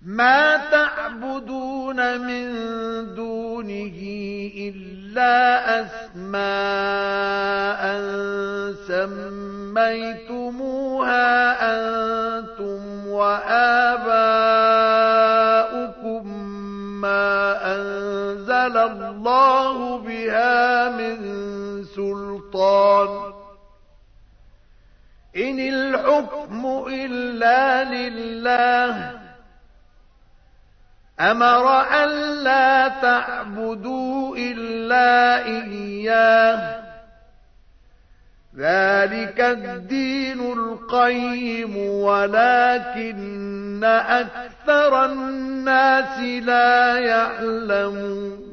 ما تعبدون من دونه إلا أسماء سميتموها أنتم وآباؤكم ما أنزل الله بها من سلطان إن الحكم إلا لله أمر أن لا تعبدوا إلا إياه ذلك الدين القيم ولكن أكثر الناس لا يعلمون